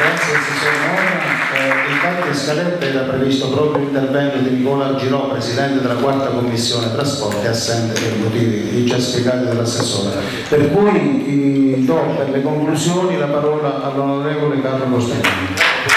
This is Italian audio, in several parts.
Grazie assessore Mora. Infatti in scaletta era previsto proprio l'intervento di Nicola Girò, presidente della quarta commissione trasporti, assente per motivi già spiegati dall'assessore. Per cui do per le conclusioni la parola all'onorevole Carlo Costantini.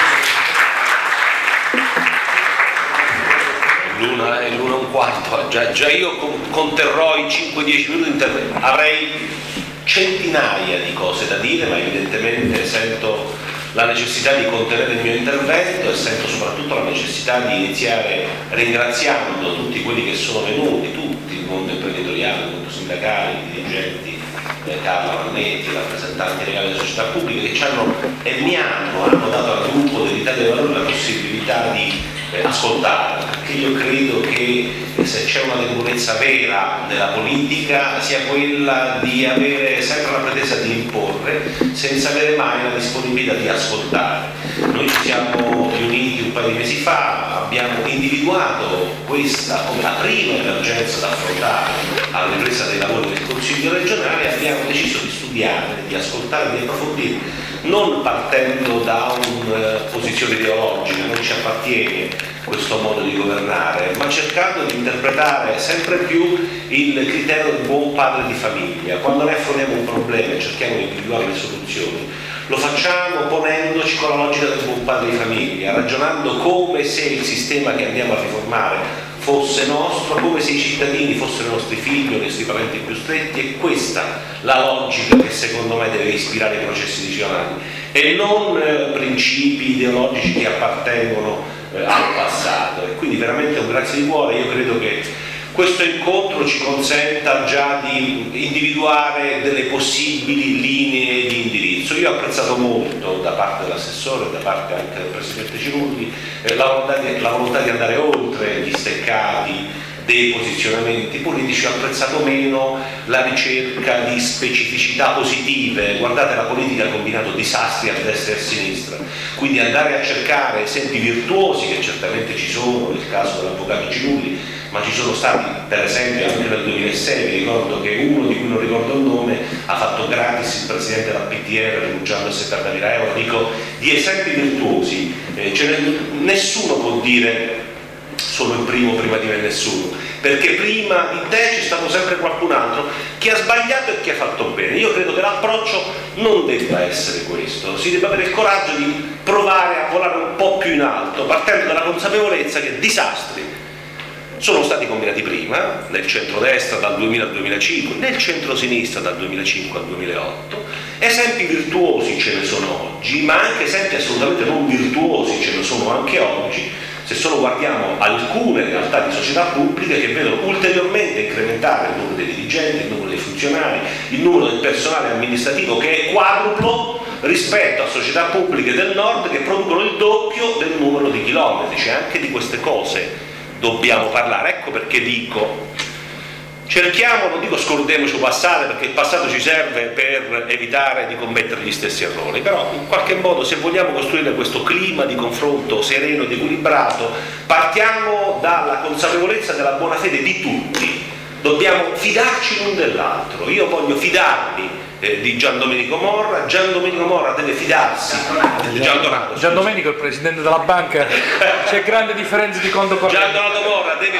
L'una e un quarto, già io conterrò i 5-10 minuti di intervento. Avrei centinaia di cose da dire, ma evidentemente sento la necessità di contenere il mio intervento e sento soprattutto la necessità di iniziare ringraziando tutti quelli che sono venuti, tutti, il mondo imprenditoriale, il mondo sindacale, i dirigenti, Carla Vannetti, i rappresentanti legali delle società pubbliche che ci hanno e mi hanno dato al gruppo dell'Italia dei Valori la possibilità di ascoltare, perché io credo che se c'è una debolezza vera nella politica sia quella di avere sempre la pretesa di imporre senza avere mai la disponibilità di ascoltare. Noi ci siamo riuniti un paio di mesi fa, abbiamo individuato questa come la prima emergenza da affrontare alla ripresa dei lavori del Consiglio regionale e abbiamo deciso di studiare, di ascoltare, di approfondire, non partendo da una posizione ideologica, non ci appartiene questo modo di governare, ma cercando di interpretare sempre più il criterio del buon padre di famiglia. Quando noi affrontiamo un problema e cerchiamo di individuare le soluzioni, lo facciamo ponendoci con la logica del buon padre di famiglia, ragionando come se il sistema che andiamo a riformare fosse nostro, come se i cittadini fossero i nostri figli o i nostri parenti più stretti. È questa la logica che secondo me deve ispirare i processi decisionali e non principi ideologici che appartengono al passato. E quindi veramente un grazie di cuore. Io credo che questo incontro ci consenta già di individuare delle possibili linee di indirizzo. Io ho apprezzato molto da parte dell'assessore, da parte anche del Presidente Cirulli, la volontà di andare oltre gli steccati dei posizionamenti politici. Ho apprezzato meno la ricerca di specificità positive. Guardate, la politica ha combinato disastri a destra e a sinistra, quindi andare a cercare esempi virtuosi, che certamente ci sono, nel caso dell'avvocato Cirulli, ma ci sono stati per esempio anche nel 2006, mi ricordo che uno di cui non ricordo il nome ha fatto gratis il presidente della PTR rinunciando a 70.000 euro. Dico, di esempi virtuosi nessuno può dire sono il primo prima di me nessuno, perché prima di te c'è stato sempre qualcun altro che ha sbagliato e che ha fatto bene. Io credo che l'approccio non debba essere questo, si debba avere il coraggio di provare a volare un po' più in alto, partendo dalla consapevolezza che disastri sono stati combinati prima, nel centrodestra dal 2000 al 2005, nel centrosinistra dal 2005 al 2008, esempi virtuosi ce ne sono oggi, ma anche esempi assolutamente non virtuosi ce ne sono anche oggi, se solo guardiamo alcune realtà di società pubbliche che vedono ulteriormente incrementare il numero dei dirigenti, il numero dei funzionari, il numero del personale amministrativo che è quadruplo rispetto a società pubbliche del nord che producono il doppio del numero di chilometri. C'è anche di queste cose dobbiamo parlare. Ecco perché dico, cerchiamo, non dico scordiamoci il passato, perché il passato ci serve per evitare di commettere gli stessi errori, però in qualche modo se vogliamo costruire questo clima di confronto sereno ed equilibrato partiamo dalla consapevolezza della buona fede di tutti, dobbiamo fidarci l'un dell'altro. Io voglio fidarmi di Gian Domenico Morra, Gian Domenico Morra deve fidarsi Gian Domenico è il presidente della banca, c'è grande differenza di conto corrente. Gian Donato Morra deve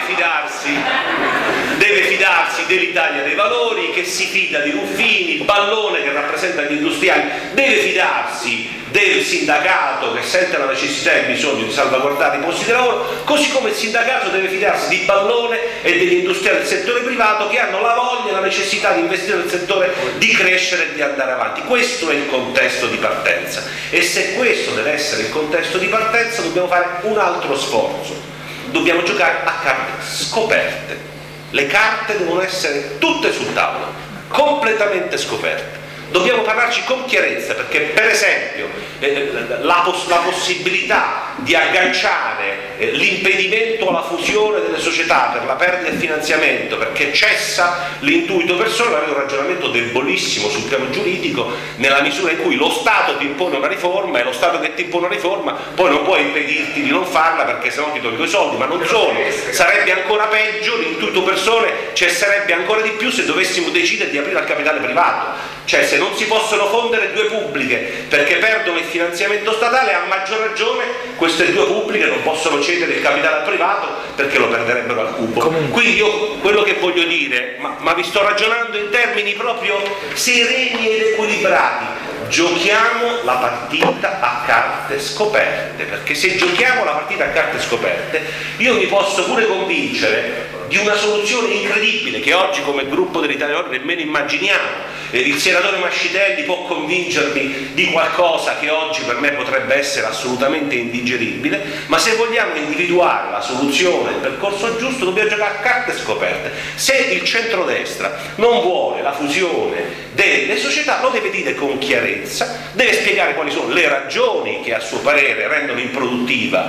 fidarsi dell'Italia dei Valori, che si fida di Ruffini, il Ballone che rappresenta gli industriali, deve fidarsi del sindacato che sente la necessità e il bisogno di salvaguardare i posti di lavoro, così come il sindacato deve fidarsi di Ballone e degli industriali del settore privato che hanno la voglia e la necessità di investire nel settore, di crescere e di andare avanti. Questo è il contesto di partenza e se questo deve essere il contesto di partenza dobbiamo fare un altro sforzo, dobbiamo giocare a carte scoperte. Le carte devono essere tutte sul tavolo, completamente scoperte. Dobbiamo parlarci con chiarezza, perché per esempio la possibilità di agganciare l'impedimento alla fusione delle società per la perdita del finanziamento, perché cessa l'intuito personale, è un ragionamento debolissimo sul piano giuridico, nella misura in cui lo Stato ti impone una riforma e lo Stato che ti impone una riforma poi non può impedirti di non farla perché sennò ti tolgo i soldi. Ma non solo, sarebbe ancora peggio, l'intuito persone cesserebbe ancora di più se dovessimo decidere di aprire al capitale privato, Cioè, se non si possono fondere due pubbliche perché perdono il finanziamento statale, a maggior ragione queste due pubbliche non possono cedere il capitale al privato perché lo perderebbero al cubo. Quindi io quello che voglio dire, ma vi sto ragionando in termini proprio sereni ed equilibrati, giochiamo la partita a carte scoperte, perché se giochiamo la partita a carte scoperte io mi posso pure convincere di una soluzione incredibile che oggi come gruppo dell'Italia Valori nemmeno immaginiamo. Il senatore Mascitelli può convincermi di qualcosa che oggi per me potrebbe essere assolutamente indigeribile, ma se vogliamo individuare la soluzione, il percorso giusto, dobbiamo giocare a carte scoperte. Se il centrodestra non vuole la fusione delle società, lo deve dire con chiarezza, deve spiegare quali sono le ragioni che a suo parere rendono improduttiva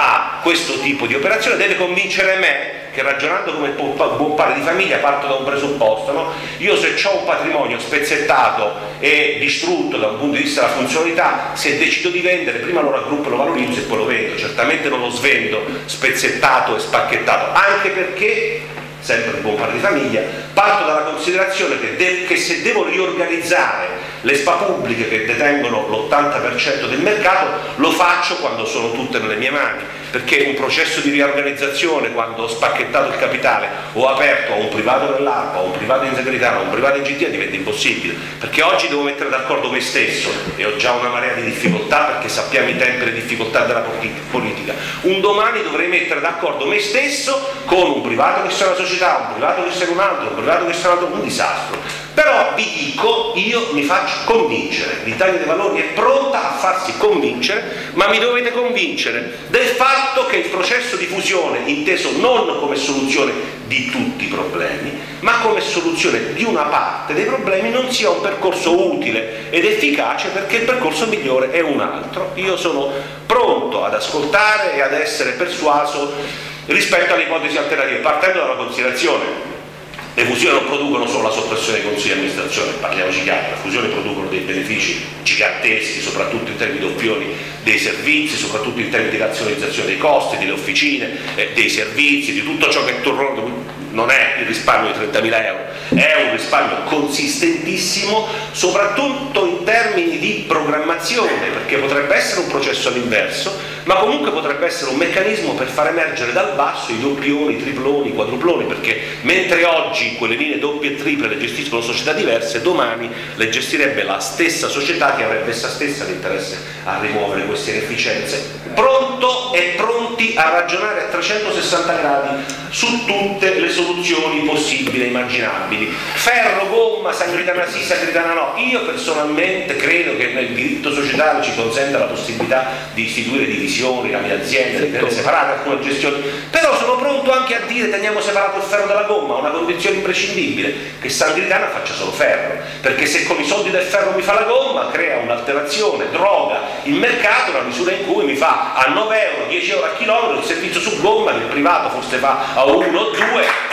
questo tipo di operazione, deve convincere me che, ragionando come buon padre di famiglia, parto da un presupposto, no? Io se ho un patrimonio spezzettato e distrutto da un punto di vista della funzionalità, se decido di vendere, prima lo raggruppo, lo valorizzo e poi lo vendo, certamente non lo svendo spezzettato e spacchettato, anche perché, sempre il buon padre di famiglia, parto dalla considerazione che se devo riorganizzare le SPA pubbliche che detengono l'80% del mercato, lo faccio quando sono tutte nelle mie mani, perché un processo di riorganizzazione, quando ho spacchettato il capitale o aperto a un privato nell'ARPA, a un privato in Salernitana, a un privato in GTA, diventa impossibile, perché oggi devo mettere d'accordo me stesso e ho già una marea di difficoltà perché sappiamo i tempi e le difficoltà della politica. Un domani dovrei mettere d'accordo me stesso con un privato che sia una società, un privato che sia un altro, un privato che sia un altro, un disastro. Però vi dico, io mi faccio convincere, l'Italia dei Valori è pronta a farsi convincere, ma mi dovete convincere del fatto che il processo di fusione, inteso non come soluzione di tutti i problemi, ma come soluzione di una parte dei problemi, non sia un percorso utile ed efficace, perché il percorso migliore è un altro. Io sono pronto ad ascoltare e ad essere persuaso rispetto alle ipotesi alternative, partendo dalla considerazione: le fusioni non producono solo la soppressione dei consigli di amministrazione, parliamoci chiaro, le fusioni producono dei benefici giganteschi, soprattutto in termini di doppioni dei servizi, soprattutto in termini di razionalizzazione dei costi, delle officine, dei servizi, di tutto ciò che non è il risparmio di 30.000 euro, è un risparmio consistentissimo, soprattutto in termini di programmazione, perché potrebbe essere un processo all'inverso, ma comunque potrebbe essere un meccanismo per far emergere dal basso i doppioni, i triploni, i quadruploni, perché mentre oggi quelle linee doppie e triple le gestiscono società diverse, domani le gestirebbe la stessa società che avrebbe essa stessa l'interesse a rimuovere queste inefficienze. Pronto e pronti a ragionare a 360 gradi su tutte le soluzioni possibili e immaginabili. Ferro, gomma, Salernitana sì, Salernitana no. Io personalmente credo che nel diritto societario ci consenta la possibilità di istituire divisioni, rami aziende, di tenere separate alcune gestioni, però sono pronto anche a dire teniamo separato il ferro dalla gomma, una condizione imprescindibile, che Salernitana faccia solo ferro, perché se con i soldi del ferro mi fa la gomma, crea un'alterazione, droga il mercato nella misura in cui mi fa a 9 euro, 10 euro a chilometro il servizio su gomma che il privato forse fa a 1 o 2 e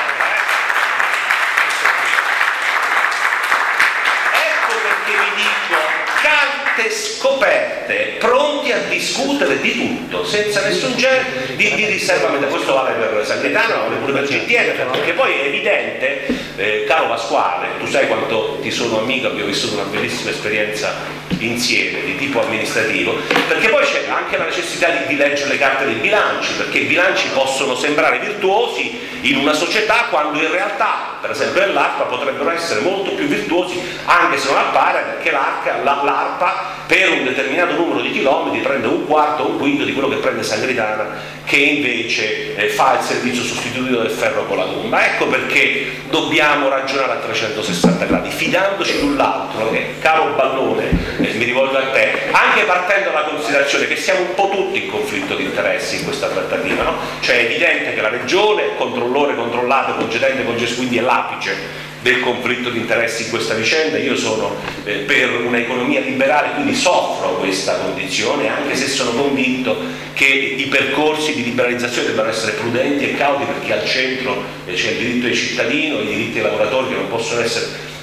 ecco perché vi dico carte scoperte, pronti a discutere di tutto senza nessun genere di riservamento. Questo vale per Salernitana, vale pure per GTN, perché poi è evidente, caro Pasquale, tu sai quanto ti sono amico, abbiamo vissuto una bellissima esperienza insieme di tipo amministrativo, perché poi c'è anche la necessità di leggere le carte dei bilanci, perché i bilanci possono sembrare virtuosi in una società quando in realtà, per esempio nell'ARPA, potrebbero essere molto più virtuosi, anche se non appare, perché l'ARPA per un determinato numero di chilometri prende un quarto o un quinto di quello che prende Salernitana, che invece fa il servizio sostitutivo del ferro con la gomma. Ecco perché dobbiamo ragionare a 360 gradi, fidandoci l'un l'altro, caro Ballone, mi rivolgo a te, anche partendo dalla considerazione che siamo un po' tutti in conflitto di interessi in questa trattativa, no? Cioè è evidente che la regione, controllore, controllato, concedente, quindi è l'apice del conflitto di interessi in questa vicenda. Io sono per un'economia liberale, quindi soffro questa condizione, anche se sono convinto che i percorsi di liberalizzazione debbano essere prudenti e cauti, perché al centro c'è il diritto del cittadino, i diritti dei lavoratori che non possono essere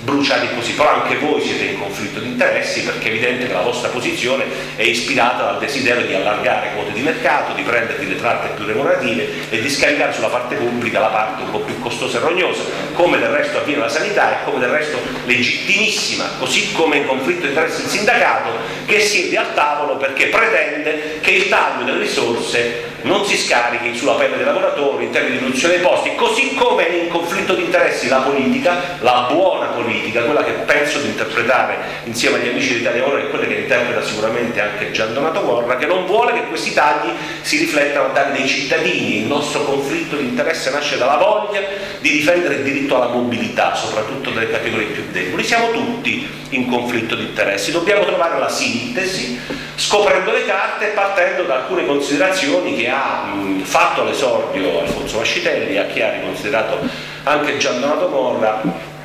bruciati così, però anche voi siete in conflitto di interessi, perché è evidente che la vostra posizione è ispirata dal desiderio di allargare quote di mercato, di prendervi le tratte più remunerative e di scaricare sulla parte pubblica la parte un po' più costosa e rognosa, come del resto avviene la sanità e come del resto legittimissima, così come in conflitto di interessi il sindacato, che siede al tavolo perché pretende che il taglio delle risorse non si scarichi sulla pelle dei lavoratori in termini di riduzione dei posti, così come è in conflitto di interessi la politica, la buona politica, quella che penso di interpretare insieme agli amici dell'Italia Ora e quella che interpreta sicuramente anche Gian Donato Morra, che non vuole che questi tagli si riflettano a danni dei cittadini. Il nostro conflitto di interesse nasce dalla voglia di difendere il diritto alla mobilità, soprattutto delle categorie più deboli. Siamo tutti in conflitto di interessi, dobbiamo trovare la sintesi, scoprendo le carte e partendo da alcune considerazioni che ha fatto all'esordio Alfonso Mascitelli, a chi ha riconsiderato anche Gian Donato Morra.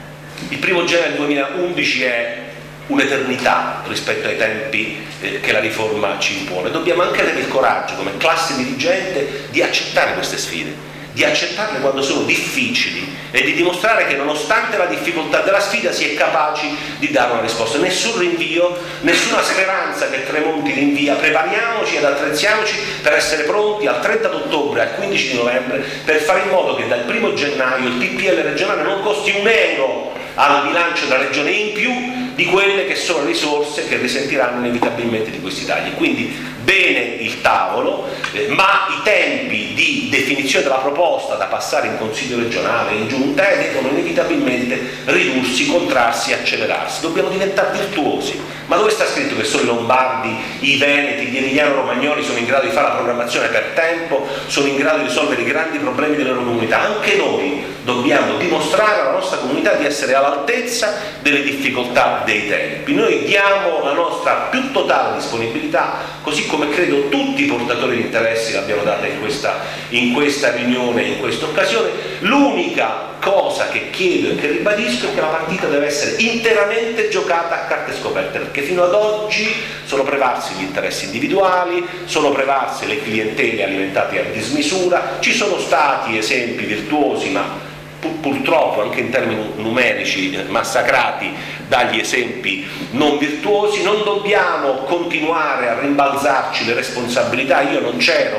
Il 1° gennaio 2011 è un'eternità rispetto ai tempi che la riforma ci impone. Dobbiamo anche avere il coraggio come classe dirigente di accettare queste sfide, di accettarle quando sono difficili e di dimostrare che nonostante la difficoltà della sfida si è capaci di dare una risposta. Nessun rinvio, nessuna speranza che Tremonti rinvia. Prepariamoci ed attrezziamoci per essere pronti al 30 ottobre, al 15 di novembre, per fare in modo che dal 1° gennaio il PPL regionale non costi €1 al bilancio della regione in più di quelle che sono le risorse che risentiranno inevitabilmente di questi tagli. Quindi bene il tavolo, ma i tempi di definizione della proposta da passare in Consiglio regionale e in Giunta devono inevitabilmente ridursi, contrarsi e accelerarsi. Dobbiamo diventare virtuosi. Ma dove sta scritto che solo i lombardi, i veneti, gli emiliano-romagnoli sono in grado di fare la programmazione per tempo, sono in grado di risolvere i grandi problemi delle loro comunità? Anche noi dobbiamo dimostrare alla nostra comunità di essere all'altezza delle difficoltà dei tempi. Noi diamo la nostra più totale disponibilità, così come credo tutti i portatori di interessi l'abbiano data in questa riunione, in questa occasione. L'unica cosa che chiedo e che ribadisco è che la partita deve essere interamente giocata a carte scoperte, perché fino ad oggi sono prevalsi gli interessi individuali, sono prevalse le clientele alimentate a dismisura, ci sono stati esempi virtuosi, ma purtroppo anche in termini numerici massacrati dagli esempi non virtuosi. Non dobbiamo continuare a rimbalzarci le responsabilità. Io non c'ero,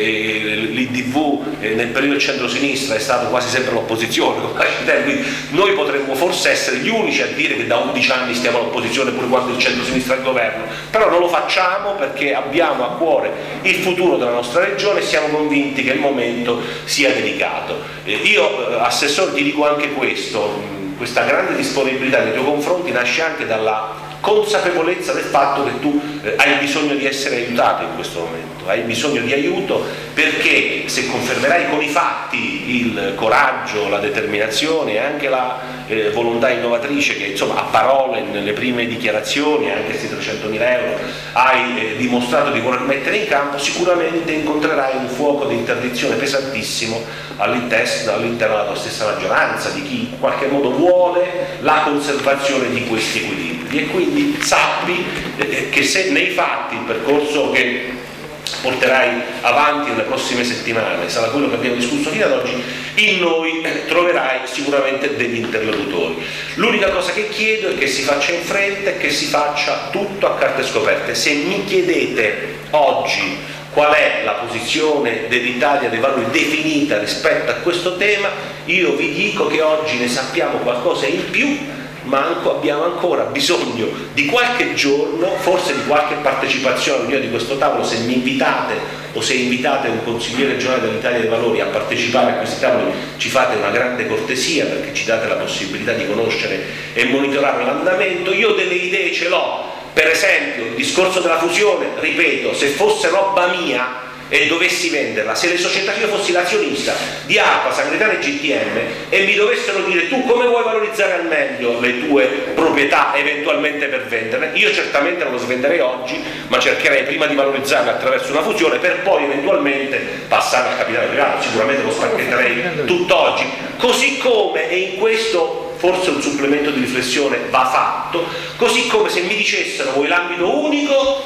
l'IDV nel periodo del centro-sinistra è stato quasi sempre l'opposizione, quindi noi potremmo forse essere gli unici a dire che da 11 anni stiamo all'opposizione pure quando il centro-sinistra è al governo, però non lo facciamo perché abbiamo a cuore il futuro della nostra regione e siamo convinti che il momento sia delicato. Io, Assessore, ti dico anche questo: questa grande disponibilità nei tuoi confronti nasce anche dalla consapevolezza del fatto che tu hai bisogno di essere aiutato in questo momento, hai bisogno di aiuto, perché se confermerai con i fatti il coraggio, la determinazione e anche la volontà innovatrice che insomma a parole nelle prime dichiarazioni, anche questi 300.000 euro, hai dimostrato di voler mettere in campo, sicuramente incontrerai un fuoco di interdizione pesantissimo all'interno della tua stessa maggioranza, di chi in qualche modo vuole la conservazione di questi equilibri. E quindi sappi che se nei fatti il percorso che porterai avanti nelle prossime settimane sarà quello che abbiamo discusso fino ad oggi, in noi troverai sicuramente degli interlocutori. L'unica cosa che chiedo è che si faccia in fretta e che si faccia tutto a carte scoperte. Se mi chiedete oggi qual è la posizione dell'Italia dei Valori definita rispetto a questo tema, io vi dico che oggi ne sappiamo qualcosa in più, ma abbiamo ancora bisogno di qualche giorno, forse di qualche partecipazione all'unione di questo tavolo. Se mi invitate o se invitate un consigliere regionale dell'Italia dei Valori a partecipare a questi tavoli, ci fate una grande cortesia, perché ci date la possibilità di conoscere e monitorare l'andamento. Io delle idee ce l'ho, per esempio il discorso della fusione, ripeto, se fosse roba mia e dovessi venderla, se le società, io fossi l'azionista di ARPA, Sanità e GTM e mi dovessero dire tu come vuoi valorizzare al meglio le tue proprietà eventualmente per venderle, io certamente non lo svenderei oggi, ma cercherei prima di valorizzarle attraverso una fusione per poi eventualmente passare al capitale privato. Sicuramente lo spacchetterei tutt'oggi, così come, e in questo forse un supplemento di riflessione va fatto, così come se mi dicessero vuoi l'ambito unico o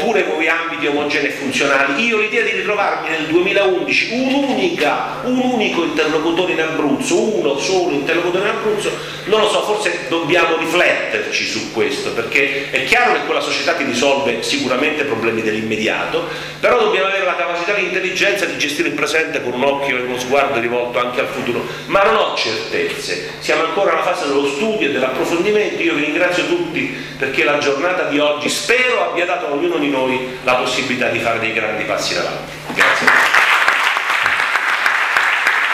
oppure nuovi ambiti omogenei e funzionali. Io l'idea di ritrovarmi nel 2011 un unico interlocutore in Abruzzo, uno solo interlocutore in Abruzzo, non lo so, forse dobbiamo rifletterci su questo, perché è chiaro che quella società ti risolve sicuramente problemi dell'immediato, però dobbiamo avere la capacità e l'intelligenza di gestire il presente con un occhio e uno sguardo rivolto anche al futuro, ma non ho certezze, siamo ancora alla fase dello studio e dell'approfondimento. Io vi ringrazio tutti perché la giornata di oggi spero abbia dato a ognuno di noi la possibilità di fare dei grandi passi in avanti. Grazie.